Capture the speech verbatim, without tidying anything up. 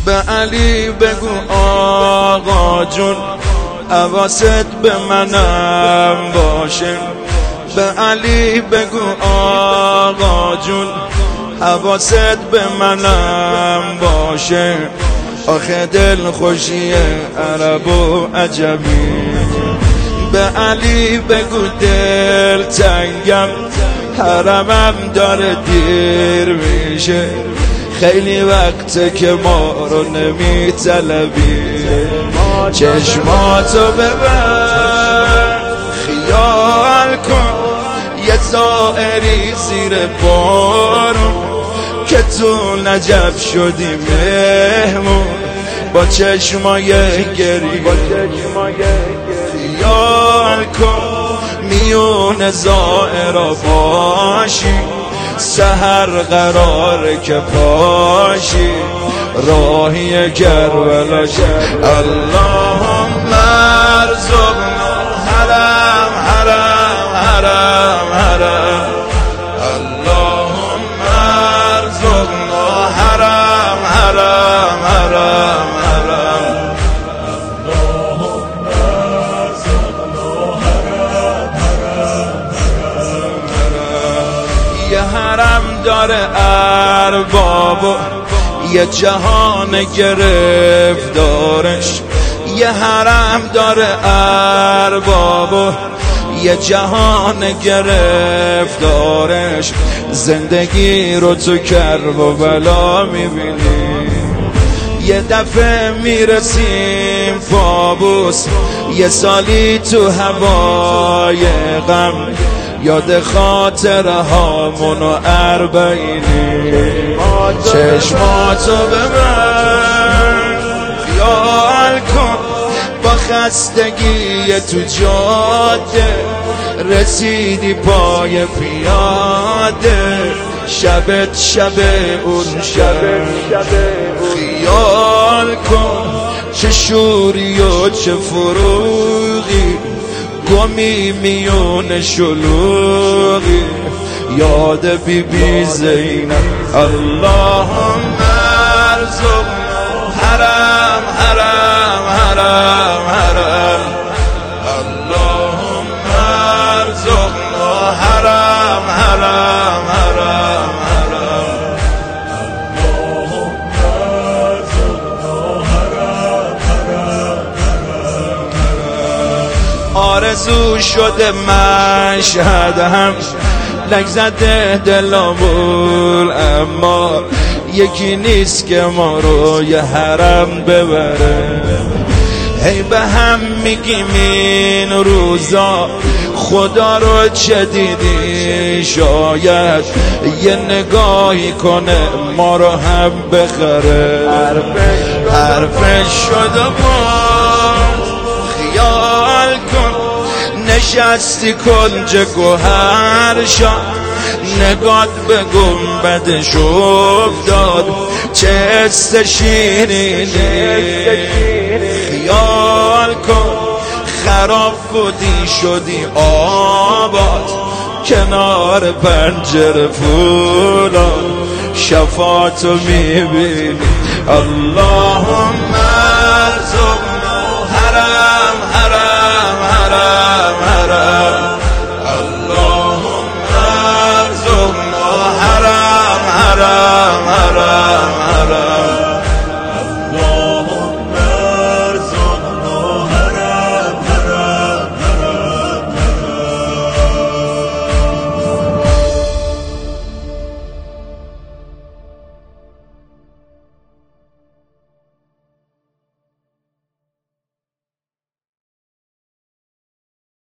به علی بگو آقا جون حواست به منم باشه. به علی بگو آقا جون حواست به منم باشه. آخه دل خوشی عرب و عجمی. به علی بگو دل تنگم حرمم داره دیر میشه. خیلی وقته که ما رو نمی طلبی. چشماتو ببر خیال کن یه زائری زیر بارون که تو نجف شدی مهمون با چشمای گری. خیال کن میون زائرا باشی سحر قراره که پاشی راهی کربلا شد. اللهم ارزقنا حرم حرم حرم حرم. اللهم ارزقنا حرم حرم حرم حرم. اللهم ارزقنا حرم حرم حرم. یه حرم داره ارباب یه جهان گرفتارش. یه حرم داره ارباب یه جهان گرفتارش. زندگی رو تو کرب و بلا میبینی. یه دفعه میرسیم پابوس یه سالی تو هوای غم. یاد خاطره هامون و اربعینی. چشماتو ببر خیال کن با خستگی تو جاده رسیدی پای پیاده. شبت شب اون شب خیال کن چه شوری و چه فروغی گمی میون شلوغی. یاد بی بی زینب. اللهم ارزقنا حرم حرم حرم حرم. اللهم ارزقنا حرم حرم حرم حرم. اللهم ارزقنا حرم حرم حرم. آرزو شده مشهد هم لک زده دلامون اما یکی نیست که ما رو یه حرم ببره. هی به هم میگیم این روزا خدا رو چه دیدی شاید یه نگاهی کنه ما رو هم بخره. حرفش شده باز خیال کن نشستی کنج گوهر شد. نگات به گنبدش افتاد چه حس شیرینی. خیال کن خراب بودی شدی آباد کنار پنجره فولاد. شفاعتو میبینی. اللهم ارزقنا